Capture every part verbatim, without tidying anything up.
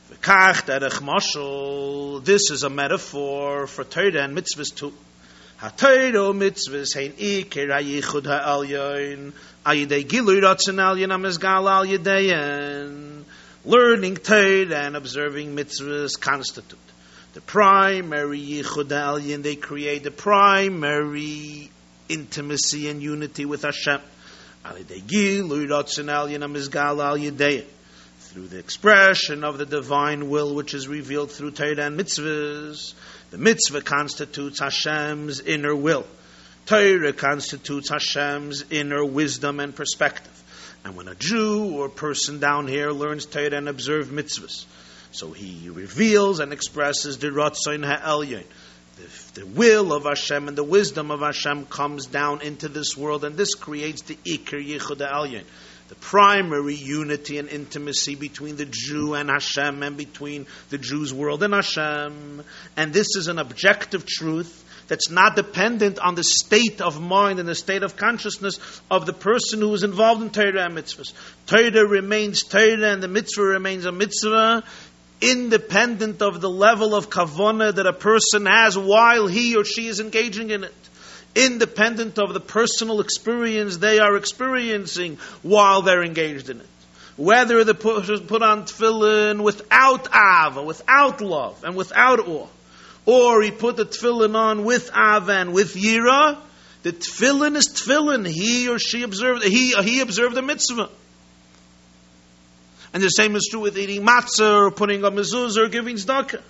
V'kach derech mashal, this is a metaphor for Torah and mitzvahs too. HaTorah mitzvahs hein ikir hayichud ha'alyon, ayidei gilui ratzon alyon amizgal al yedeyen. Learning Torah and observing mitzvahs constitute the primary yichud ha'alyon. They create the primary intimacy and unity with Hashem. Ayidei gilui ratzon alyon amizgal al yedeyen. Through the expression of the divine will which is revealed through Torah and mitzvahs. The mitzvah constitutes Hashem's inner will. Torah constitutes Hashem's inner wisdom and perspective. And when a Jew or person down here learns Torah and observes mitzvahs, so he reveals and expresses the Ratzon HaElyon. The, the will of Hashem and the wisdom of Hashem comes down into this world, and this creates the Ikar Yichud HaElyon, the primary unity and intimacy between the Jew and Hashem, and between the Jew's world and Hashem. And this is an objective truth that's not dependent on the state of mind and the state of consciousness of the person who is involved in Torah and mitzvahs. Torah remains Torah and the mitzvah remains a mitzvah, independent of the level of kavanah that a person has while he or she is engaging in it. Independent of the personal experience they are experiencing while they're engaged in it. Whether the person put on tefillin without ava, without love, and without awe, or he put the tefillin on with ava and with yira, the tefillin is tefillin. He or she observed, he, he observed the mitzvah. And the same is true with eating matzah, or putting a mezuzah, or giving tzedakah.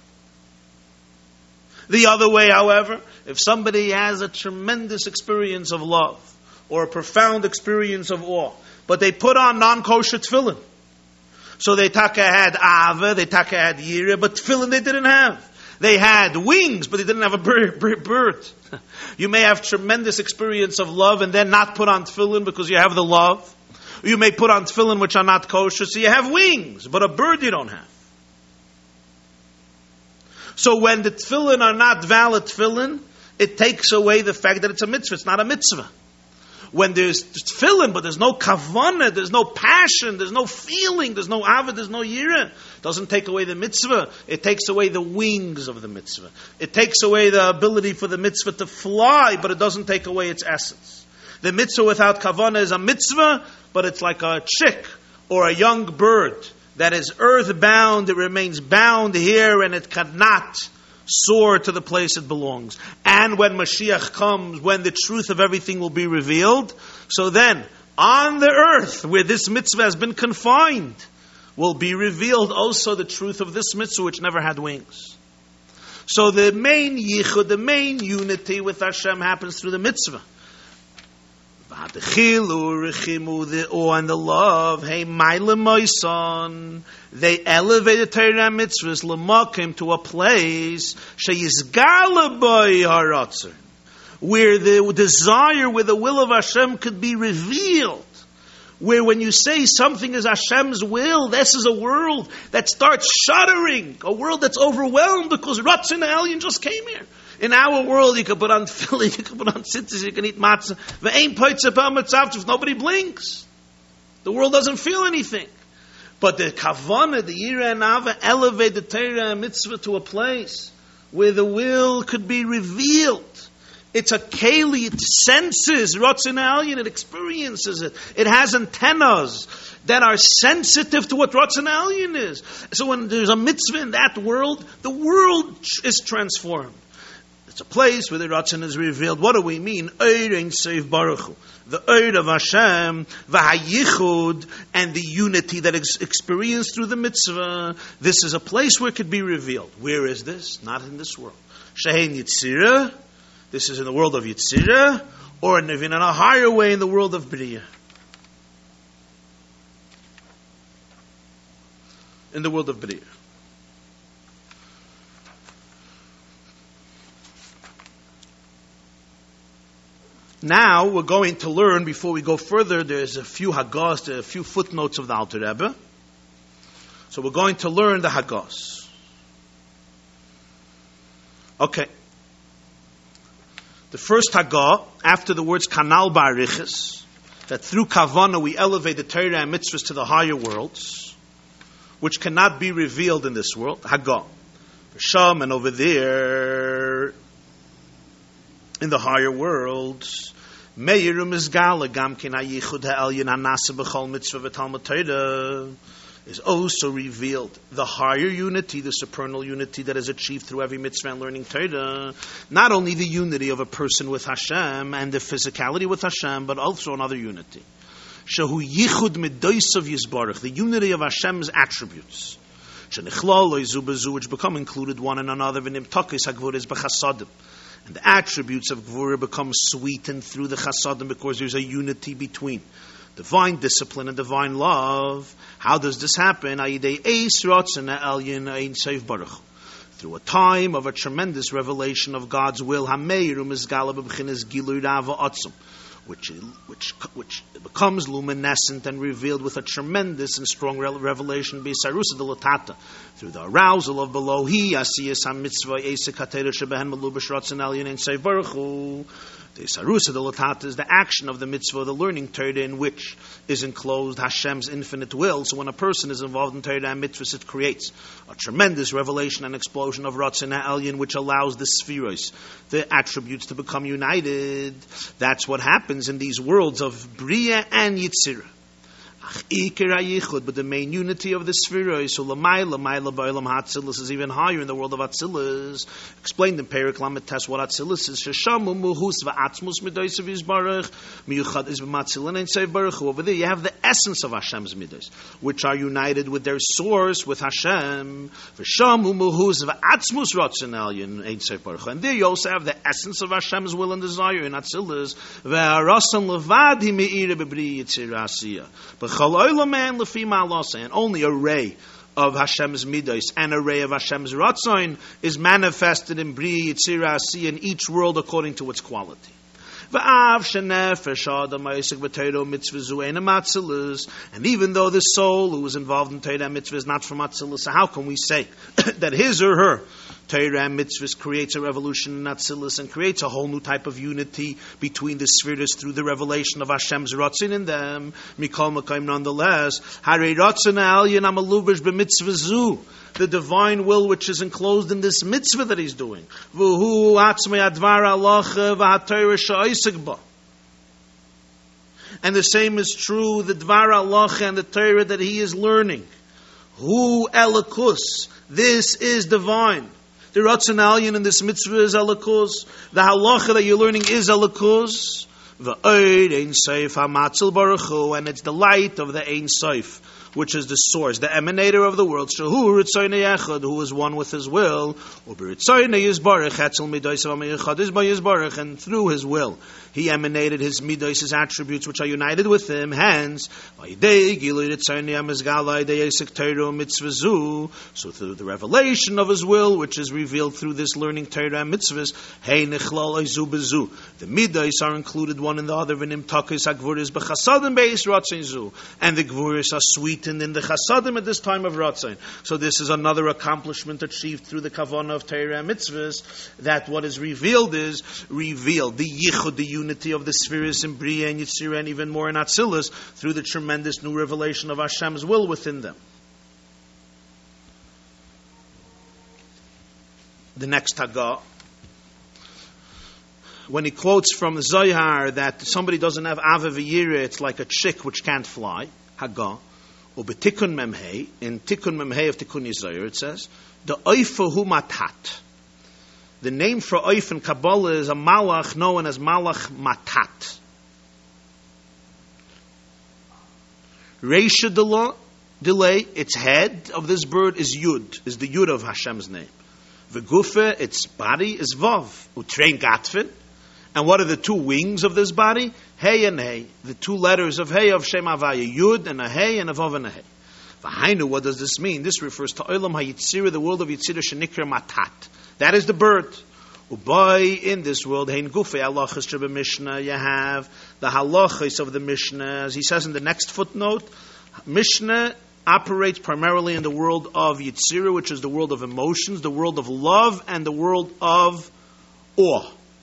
The other way, however, if somebody has a tremendous experience of love or a profound experience of awe, but they put on non-kosher tefillin, so they taka had ava, they taka had yira, but tefillin they didn't have. They had wings, but they didn't have a bird. You may have tremendous experience of love and then not put on tefillin because you have the love. You may put on tefillin which are not kosher, so you have wings, but a bird you don't have. So when the tefillin are not valid tefillin, it takes away the fact that it's a mitzvah. It's not a mitzvah. When there's tefillin, but there's no kavanah, there's no passion, there's no feeling, there's no avad, there's no yirah, it doesn't take away the mitzvah. It takes away the wings of the mitzvah. It takes away the ability for the mitzvah to fly, but it doesn't take away its essence. The mitzvah without kavanah is a mitzvah, but it's like a chick or a young bird that is earthbound. It remains bound here and it cannot soar to the place it belongs. And when Mashiach comes, when the truth of everything will be revealed, so then on the earth where this mitzvah has been confined will be revealed also the truth of this mitzvah which never had wings. So the main yichud, the main unity with Hashem happens through the mitzvah. The chilu, the awe and the love, hey, my lemoison, they elevated Torah and mitzvahs, lemakim, to a place, sheyizgala boy haratzon, where the desire, where the will of Hashem could be revealed. Where when you say something is Hashem's will, this is a world that starts shuddering, a world that's overwhelmed because Ratzon HaElyon just came here. In our world, you can put on tefillin, you can put on tzitzis, you can eat matzah. If nobody blinks, the world doesn't feel anything. But the kavanah, the yira and ava, elevate the Torah and mitzvah to a place where the will could be revealed. It's a keli, it senses Ratzon HaElyon, it experiences it. It has antennas that are sensitive to what Ratzon HaElyon is. So when there's a mitzvah in that world, the world is transformed. It's a place where the Ratzon is revealed. What do we mean? Eir Ein Sof Baruch Hu. The Eir of Hashem, V'hayichud, and the unity that is experienced through the mitzvah. This is a place where it could be revealed. Where is this? Not in this world. Shehein Yitzirah. This is in the world of Yitzirah, or in a higher way in the world of B'riyah. In the world of B'riyah. Now we're going to learn, before we go further, there's a few Hagos, there are a few footnotes of the Alter Rebbe. So we're going to learn the Hagos. Okay. The first Hagah, after the words Kanal Ba'arichas, that through Kavanah we elevate the Torah and mitzvahs to the higher worlds. which cannot be revealed in this world, Haggah. Sham, and over there, in the higher worlds, Meirum is Gala, Gamkin Hayichud Ha'elyon Hanasa B'chol Mitzvah V'Talmud Torah, is also revealed. The higher unity, the supernal unity that is achieved through every mitzvah and learning Torah, not only the unity of a person with Hashem and the physicality with Hashem, but also another unity. Shehu Yichud Midosav Yisbarach, the unity of Hashem's attributes. Which become included one in another. And the attributes of Gvura become sweetened through the Chasadim because there's a unity between divine discipline and divine love. How does this happen? Through a time of a tremendous revelation of God's will, which which which becomes luminescent and revealed with a tremendous and strong revelation b'sarusa delatata, through the arousal of below he asiyas hamitzvah esek hatera shebehen melubash ratzon elyon ein sof baruch hu. The sarusa delatata is the action of the mitzvah, the learning Torah, in which is enclosed Hashem's infinite will. So when a person is involved in Torah and mitzvahs, it creates a tremendous revelation and explosion of ratzon elyon, which allows the spheros, the attributes, to become united. That's what happens in these worlds of Bria and Yitzira. But the main unity of the Sphira is Atzilus is even higher in the world of Atzilus. Explained in Perek Lamed Tes what Atzilus is. Sheshamu muhus va'atzmus midosav yisbarach miyuchad is b'matzilin ein sev baruch. Over there you have the essence of Hashem's midos, which are united with their source, with Hashem. V'shamu muhus va'atzmus ratzon elyon ein sev baruch. And there you also have the essence of Hashem's will and desire in Atzilus. Ve'arasan levad hi me'ira b'bri yitzira asiyah. And only a ray of Hashem's midos and a ray of Hashem's ratzon is manifested in Bri Yitzira Asiyah, in each world according to its quality. And even though the soul who is involved in Torah and mitzvah is not from Atzilus, so how can we say that his or her Torah and mitzvahs creates a revolution in Atzilus and creates a whole new type of unity between the spheres through the revelation of Hashem's ratzon in them? Mikol Makayim, nonetheless, Harei ratzon ha'elyon ha'malubash b'mitzvah zu, the divine will which is enclosed in this mitzvah that he's doing. V'hu atzmei advar halacha v'haTorah she'osek ba. And the same is true, the dvar halacha and the Torah that he is learning. Hu elikus, this is divine. The ratzon elyon in this mitzvah is elikus. The halacha that you're learning is elikus. V'oid ein sof hamatzil baruch hu, and it's the light of the Ein Sof, which is the source, the emanator of the world, Shehu Ritzoynei Echad, who is one with his will, U'B'Ritzoynei Yisbarach, Etzel Midosav HaMeichad is by Yisbarach, and through his will, he emanated his midos, his attributes, which are united with him. Hence, V'Yidei Gilui Ritzoynei HaMizgala Yidei Yisek Torah Mitzvah Zu, so through the revelation of his will, which is revealed through this learning Torah and mitzvahs, Hei Nichlal Oizu Bezu, the midos are included one in the other, V'Nim Takis HaGvuris B'Chasadim Beis Ratzon Zu, and the Gvuris are sweet and in the chasadim at this time of Ratzon. So this is another accomplishment achieved through the kavanah of Torah and mitzvahs, that what is revealed is revealed, the yichud, the unity of the spheres in Bria and Yitzira, and even more in Atzilus, through the tremendous new revelation of Hashem's will within them. The next Haggah, when he quotes from the Zohar that somebody doesn't have Ava v'yira, it's like a chick which can't fly, Haggah, Ubetikun memhei, in Tikun memhei of Tikun Yisrael, it says, the oifa hu matat. The name for oif in Kabbalah is a malach known as malach matat. Reisha delay, its head of this bird is Yud, is the Yud of Hashem's name. V'gufa, its body is Vav. Utrein gatfin. And what are the two wings of this body? Hey and Hey. The two letters of Hey of Shem Havaya. Yud and a Hey and a Vav and a Hey. V'hainu, what does this mean? This refers to Olam HaYitzira, the world of Yitzira, Shenikra Matat. That is the bird. Ubai, in this world, Hein Gufei Halachas Sheba Mishnah, you have the halachas of the Mishnah. As he says in the next footnote, Mishnah operates primarily in the world of Yitzira, which is the world of emotions, the world of love, and the world of awe.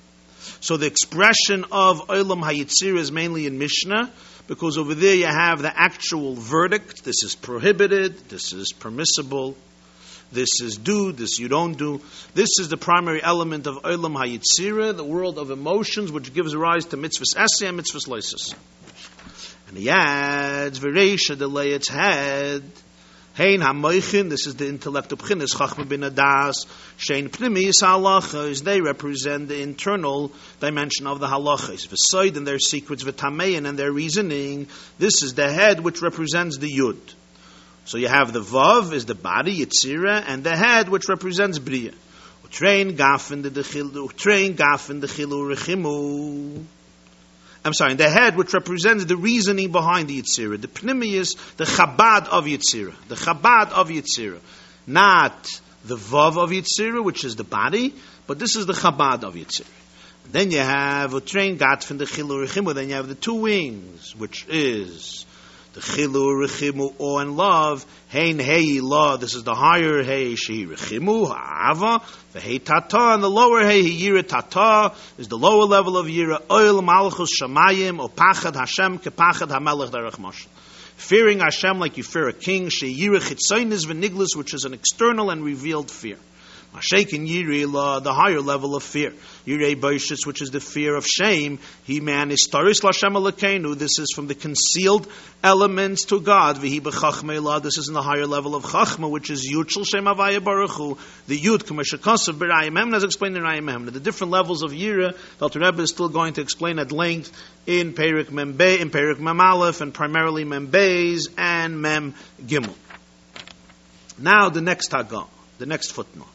So the expression of Olam HaYitzira is mainly in Mishnah, because over there you have the actual verdict. This is prohibited, this is permissible, this is do, this you don't do. This is the primary element of Olam HaYitzira, the world of emotions, which gives rise to mitzvahs eseh and mitzvahs loisus. And he adds, V'reisha, the lay its head, Hein HaMoichin, this is the intellect of B'chinas, Chachma bin Adas, Shein Pnimis HaLachas, they represent the internal dimension of the halachas. V'soid and their secrets, V'tamein and their reasoning, this is the head which represents the Yud. So you have the Vav is the body, Yitzira, and the head which represents Bria. Utrein Gafen the Chilu, Utrein Gafen the Chilu Rechimu. I'm sorry, the head which represents the reasoning behind the Yitzira. The Pnimius, the Chabad of Yitzira. The Chabad of Yitzira. Not the Vav of Yitzira, which is the body, but this is the Chabad of Yitzira. Then you have Utrein Gafen the Chilu Rechimu, then you have the two wings, which is the Chilu, Rechimu, awe and love. Hein, Hei, law. This is the higher Hei, Shehi, Rechimu, Ha'ava. The Hei Tata, and the lower Hei, Yira Tata, is the lower level of Yira. Oil, Malchus, Shamayim, O Pachad Hashem, Kepachad HaMelech Derech Moshe. Fearing Hashem like you fear a king. Shehi, Yira Chitzoinis V'niglis, which is an external and revealed fear. Mashakin Yirei La, the higher level of fear. Yirei Boishitz, which is the fear of shame. He man is Taris Lashem Elokeinu. This is from the concealed elements to God. V'hi b'chachmei La. This is in the higher level of Chachma, which is Yud Shel Shem Havaya Baruch Hu. The Yud K'meshakasav B'Rayim Hemna, as explained in Rayim Hemna. The different levels of Yira, the Alter Rebbe is still going to explain at length in Perik Mem Be, in Perik Mem Aleph, and primarily Mem Beis and Mem Gimel. Now the next Hagah, the next footnote.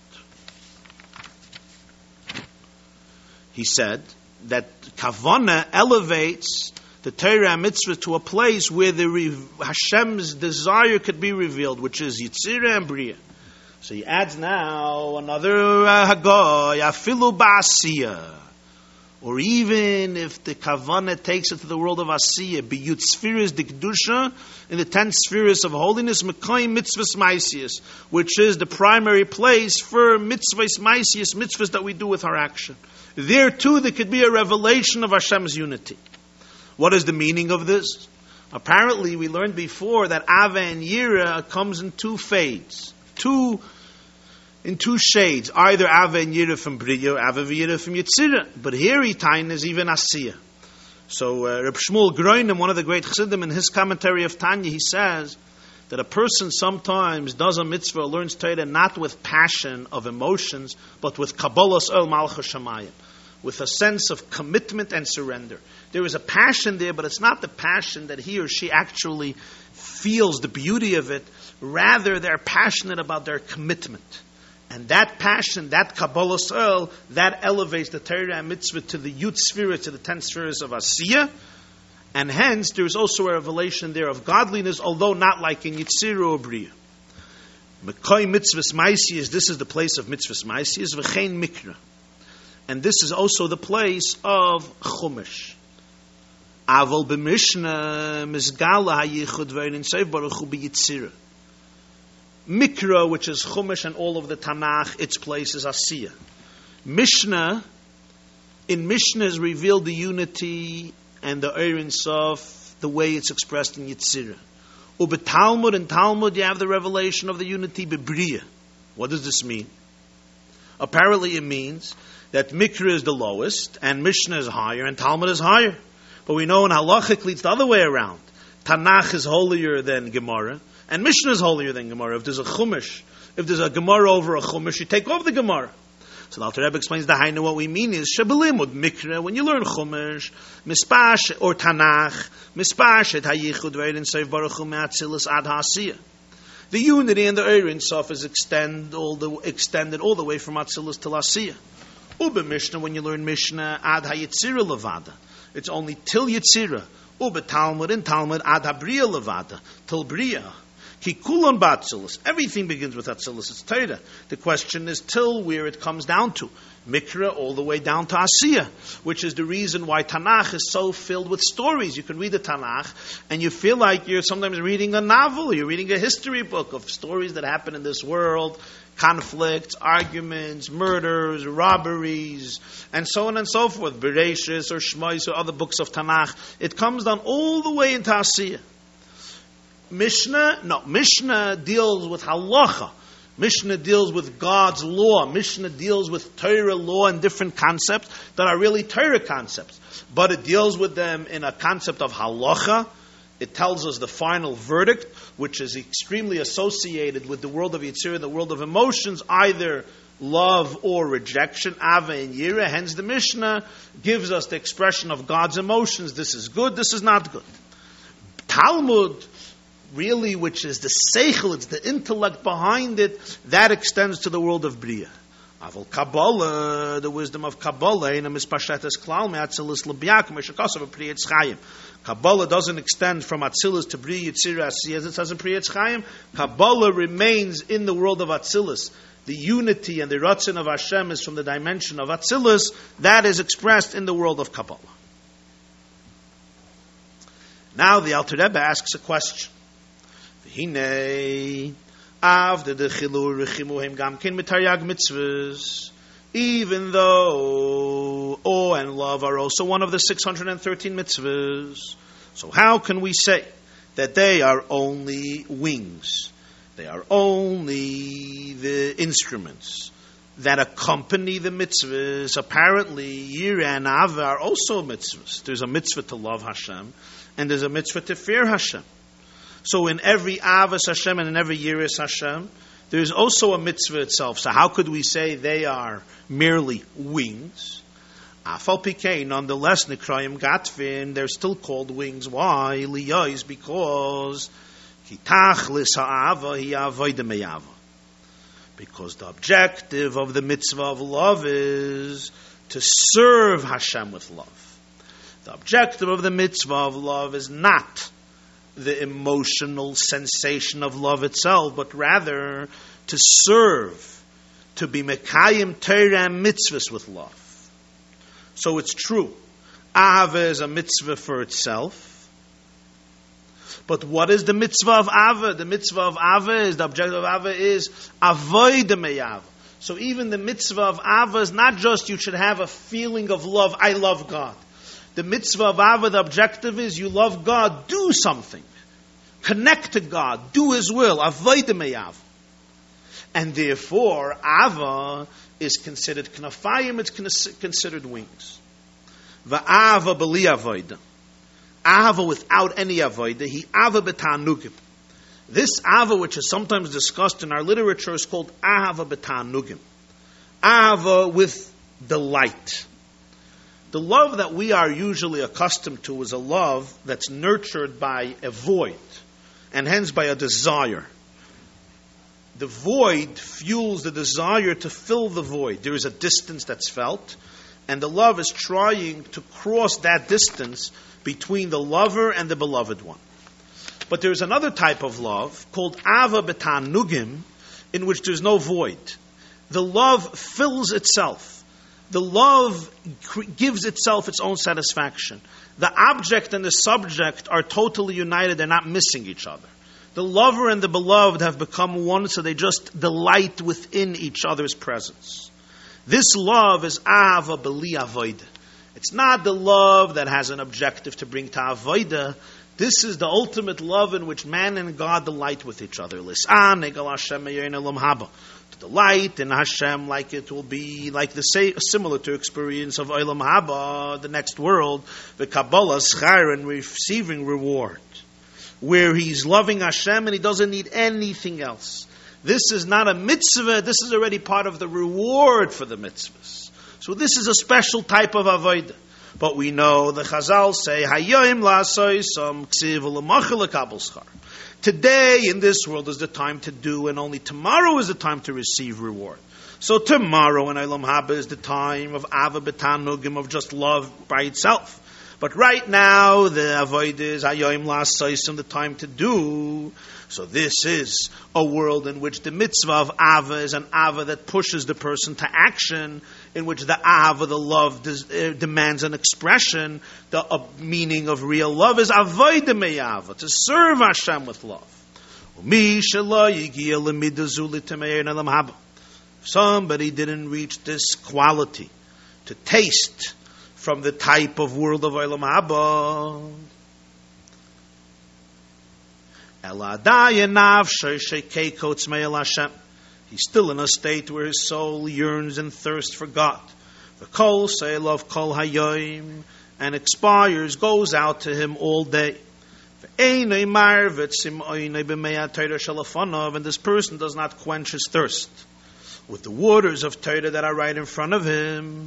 He said that Kavana elevates the Torah and Mitzvah to a place where the re- Hashem's desire could be revealed, which is Yitzira and Bria. So he adds now another uh, Hagah, Yafilu Ba'asiyah. Or even if the Kavana takes it to the world of Asiyah, B'yut Spheres Dikdusha, in the ten spheres of holiness, Mekayim Mitzvahs Maisius, which is the primary place for Mitzvahs Maisius, mitzvahs that we do with our action. There too, there could be a revelation of Hashem's unity. What is the meaning of this? Apparently, we learned before that Ava and Yira comes in two fades, two in two shades, either Ava and Yira from Bria or Ava and Yira from Yitzira. But here, Itain is even Asiyah. So, uh, Reb Shmuel Groenem, one of the great Chassidim, in his commentary of Tanya, he says that a person sometimes does a mitzvah or learns Torah not with passion of emotions, but with Kabbalas El Malchus Shamayim, with a sense of commitment and surrender. There is a passion there, but it's not the passion that he or she actually feels the beauty of it. Rather, they're passionate about their commitment. And that passion, that Kabbalas El, that elevates the Torah and mitzvah to the Yud sphere, to the ten spheres of Asiyah. And hence, there is also a revelation there of godliness, although not like in Yitzira or Bria. Mekay mitzvahs maisiyas, this is the place of mitzvahs maisiyas, v'chein mikra. And this is also the place of Chumash. Aval b'mishna, mizgala hayichud v'erin seif baruch hu b'yitzira. Mikra, which is Chumash and all of the Tanakh, its place is Asiyah. Mishnah, in Mishnah is revealed the unity and the Ein Sof, the way it's expressed in Yitzira. Ube Talmud, in Talmud you have the revelation of the unity Bebriya. What does this mean? Apparently it means that Mikra is the lowest, and Mishnah is higher, and Talmud is higher. But we know in Halachically it's the other way around. Tanakh is holier than Gemara, and Mishnah is holier than Gemara. If there's a Chumash, if there's a Gemara over a Chumash, you take over the Gemara. So the Alter Rebbe explains the Hainu. What we mean is Shabelimud Mikra. When you learn Chumash, Mispash or Tanakh, Mispash et Hayichud V'Erin Seif Baruch Hu Me'atzilus Ad Ha'asiyah. The unity and the Ein Sof is extend all the extended all the way from Atzilus to Asiyah. Ube Mishnah, when you learn Mishnah, Ad HaYitzira Levada, it's only till Yitzira. Ube Talmud in Talmud Ad HaBriya Levada, till Bria. Kikulon ba'atzilus. Everything begins with Atzilus. It's Torah. The question is till where it comes down to. Mikra all the way down to Asiya, which is the reason why Tanakh is so filled with stories. You can read the Tanakh and you feel like you're sometimes reading a novel, you're reading a history book of stories that happen in this world, conflicts, arguments, murders, robberies, and so on and so forth. Bereshis or Shmos or other books of Tanakh. It comes down all the way into Asiya. Mishnah, no, Mishnah deals with halacha. Mishnah deals with God's law. Mishnah deals with Torah law and different concepts that are really Torah concepts. But it deals with them in a concept of halacha. It tells us the final verdict, which is extremely associated with the world of Yitzirah, the world of emotions, either love or rejection, Ava and Yira. Hence the Mishnah gives us the expression of God's emotions. This is good, this is not good. Talmud, really, which is the seichel, it's the intellect behind it, that extends to the world of Bria. Aval Kabbalah, the wisdom of Kabbalah, in a mispashetes klal me'atzilis l'biak, meshakasav Pri Etz Chaim. Kabbalah doesn't extend from Atzilus to Bria Yitzirah Asiyah, as it says in Pri Etz Chaim. Kabbalah remains in the world of Atzilus. The unity and the ratzon of Hashem is from the dimension of Atzilus. That is expressed in the world of Kabbalah. Now the Alter Rebbe asks a question. Hine avde de chilur chimuhem gamkin mitaryag mitzvahs. Even though awe and love are also one of the six hundred thirteen mitzvahs, so how can we say that they are only wings? They are only the instruments that accompany the mitzvahs. Apparently, Yira and Ava are also mitzvahs. There's a mitzvah to love Hashem, and there's a mitzvah to fear Hashem. So in every Avas Hashem and in every Yiras Hashem, there's also a mitzvah itself. So how could we say they are merely wings? Afal Pikei, nonetheless, Nikrayim Gatvin, they're still called wings. Why? Liyos, because Kitachlis Ha'ava Hi Avodah Me'ava. Because the objective of the mitzvah of love is to serve Hashem with love. The objective of the mitzvah of love is not the emotional sensation of love itself, but rather to serve, to be mekayim Torah and mitzvahs with love. So it's true, Ava is a mitzvah for itself. But what is the mitzvah of Ava? The mitzvah of Ava is, the objective of Ava is avodah me'ava. So even the mitzvah of Ava is not just you should have a feeling of love, I love God. The mitzvah of Ava, the objective is you love God, do something. Connect to God, do His will, avodah me'ava. And therefore, Ava is considered knafayim, it's considered wings. Va'ava b'li avodah. Ava without any avodah, he ava b'tanugim. This ava, which is sometimes discussed in our literature, is called ava b'tanugim. Ava with delight. The love that we are usually accustomed to is a love that's nurtured by a void, and hence by a desire. The void fuels the desire to fill the void. There is a distance that's felt, and the love is trying to cross that distance between the lover and the beloved one. But there's another type of love called ava b'tanugim, in which there's no void. The love fills itself. The love gives itself its own satisfaction. The object and the subject are totally united. They're not missing each other. The lover and the beloved have become one, so they just delight within each other's presence. This love is ava b'li avodah. It's not the love that has an objective to bring to avodah. This is the ultimate love in which man and God delight with each other. To delight in Hashem, like it will be like the say, similar to experience of Olam Haba, the next world, the Kabbalah schar, and receiving reward, where he's loving Hashem and he doesn't need anything else. This is not a mitzvah. This is already part of the reward for the mitzvahs. So this is a special type of avodah. But we know the Chazal say, Hayoim la'asoisam ksiv u'lemachel lekabel schar. Today in this world is the time to do, and only tomorrow is the time to receive reward. So tomorrow in Olam Haba is the time of ava b'tanugim, of just love by itself. But right now, the avoid is hayoim la'asaisim, the time to do. So this is a world in which the mitzvah of ava is an ava that pushes the person to action, in which the ava, the love, des, uh, demands an expression. The uh, meaning of real love is avodah me'ava, to serve Hashem with love. Somebody didn't reach this quality to taste from the type of world of Olam Haba. He's still in a state where his soul yearns and thirsts for God. The kol seilov kol hayoim, and expires, goes out to him all day. And this person does not quench his thirst with the waters of Torah that are right in front of him.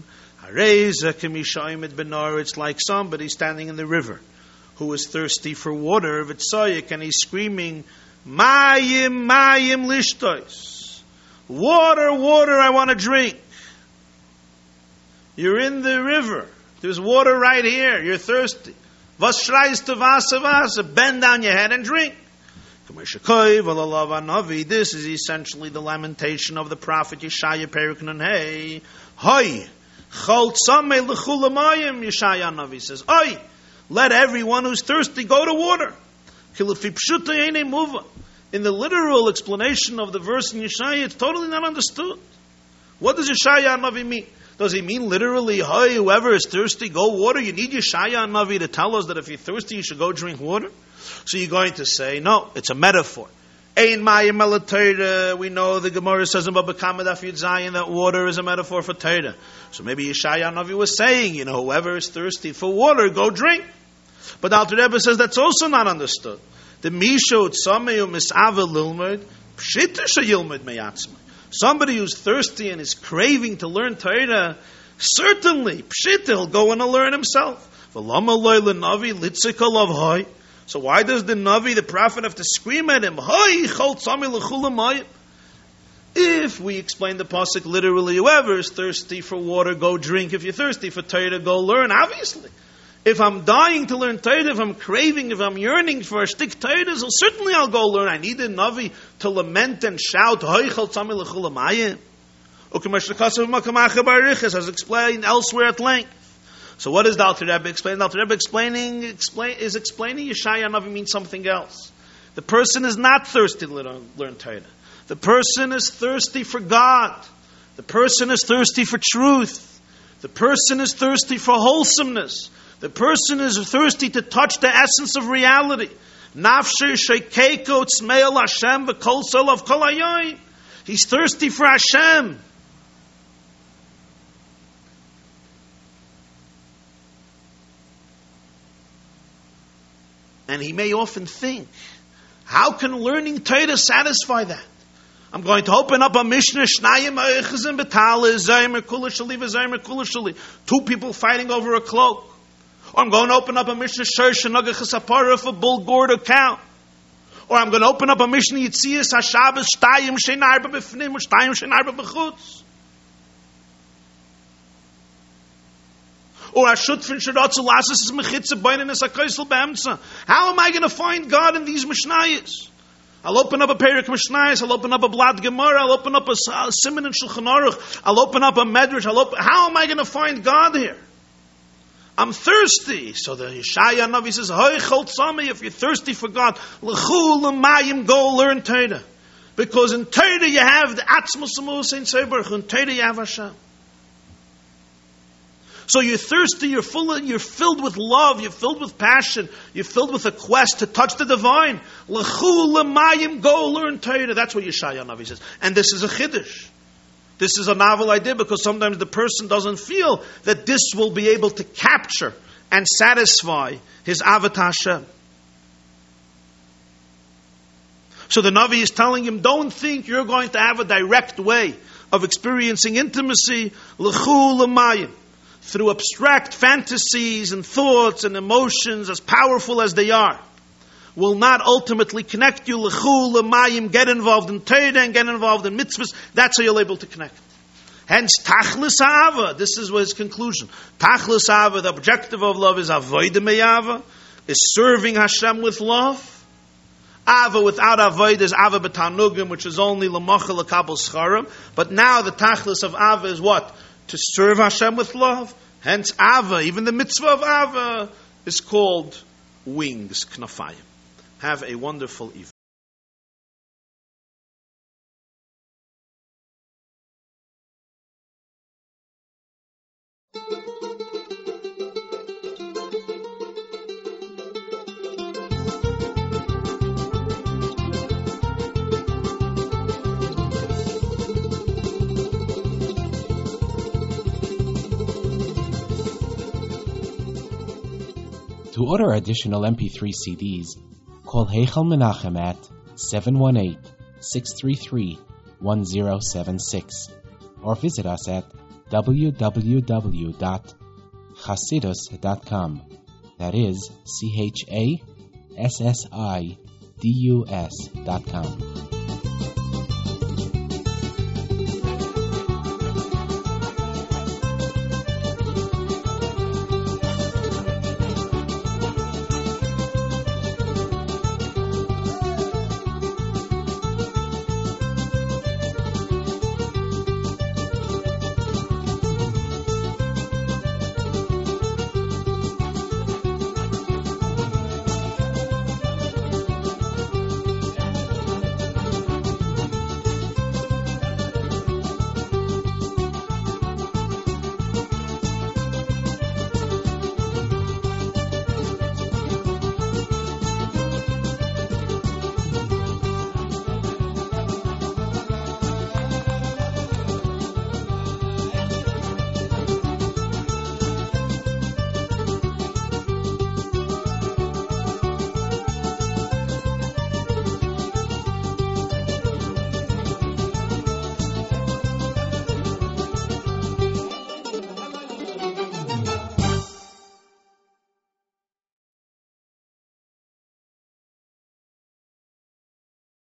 It's like somebody standing in the river who is thirsty for water, and he's screaming, Mayim, Mayim lishtois. Water, water, I want to drink. You're in the river. There's water right here. You're thirsty. Was schreist du Wasser, Wasser? Bend down your head and drink. This is essentially the lamentation of the prophet Yeshaya Perek Nun Hey. Hoi, chol tzamei l'chul hamayim, Yeshaya Navi says, Hoi, let everyone who's thirsty go to water. In the literal explanation of the verse in Yeshaya, it's totally not understood. What does Yeshaya Navi mean? Does he mean literally, hey, whoever is thirsty, go water? You need Yeshaya Navi to tell us that if you're thirsty, you should go drink water? So you're going to say, no, it's a metaphor. Ein mayim el Torah. We know the Gemara says in Baba Kama Daf Yud Zayin that water is a metaphor for Torah. So maybe Yeshaya Navi was saying, you know, whoever is thirsty for water, go drink. But the Alter Rebbe says that's also not understood. The Misho Tzameu Mis'ava Lilmud, Pshita Sheyilmud Meyatzmai. Somebody who's thirsty and is craving to learn Torah, certainly, pshit, he'll go and learn himself. So why does the Navi, the prophet, have to scream at him? If we explain the pasuk literally, whoever is thirsty for water, go drink. If you're thirsty for Torah, go learn. Obviously. If I'm dying to learn Torah, if I'm craving, if I'm yearning for a shtik Torah, so certainly I'll go learn. I need a Navi to lament and shout, as explained elsewhere at length. So what is the Alter Rebbe explaining? The Alter Rebbe explaining, explain, is explaining Yeshaya Navi means something else. The person is not thirsty to learn, learn Torah. The person is thirsty for God. The person is thirsty for truth. The person is thirsty for wholesomeness. The person is thirsty to touch the essence of reality. He's thirsty for Hashem. And he may often think, how can learning Torah satisfy that? I'm going to open up a Mishnah, two people fighting over a cloak. Or I'm going to open up a Mishnah Shorsh Nagachas Apara for bull, gourd, or cow. Or I'm going to open up a Mishnah Yitzias HaShabbos Shtayim Sheinarba B'fnim or Shtayim Sheinarba B'chutz. Or Ashutfin Shiratzu Lasas is Mechitza Baininus HaKaisel B'emtza. How am I going to find God in these Mishnayos? I'll open up a Perek Mishnayos, I'll open up a Blad Gemara, I'll open up a Siman and Shulchan Aruch, I'll open up a Medrash, I'll open, how am I going to find God here? I'm thirsty. So the Yeshaya Navi says, Hoi chol tzamei, if you're thirsty for God, l'chu l'mayim, go learn Torah. Because in Torah you have the Atzmos Amos Ein Seibach, in Torah you have Hashem. So you're thirsty, you're full of, you're filled with love, you're filled with passion, you're filled with a quest to touch the divine. L'chu l'mayim, go learn Torah. That's what Yeshaya Navi says. And this is a chiddush. This is a novel idea because sometimes the person doesn't feel that this will be able to capture and satisfy his Avat Hashem. So the Navi is telling him, don't think you're going to have a direct way of experiencing intimacy l'chu l'mayim, through abstract fantasies and thoughts and emotions as powerful as they are. Will not ultimately connect you. L'chu l'mayim, get involved in Torah and get involved in mitzvahs. That's how you're able to connect. Hence, tachlis ha'ava. This is his conclusion. Tachlis ha'ava, the objective of love is avodah me'ava, is serving Hashem with love. Ava without avodah is ava b'tanugim, which is only l'mocha l'kabel scharim. But now the tachlis of ava is what? To serve Hashem with love. Hence, ava, even the mitzvah of ava, is called wings, knafayim. Have a wonderful evening. To order additional M P three C Ds, call Heichal Menachem at seven one eight, six three three, one zero seven six or visit us at w w w dot chassidus dot com. That is C H A S S I D U S dot com.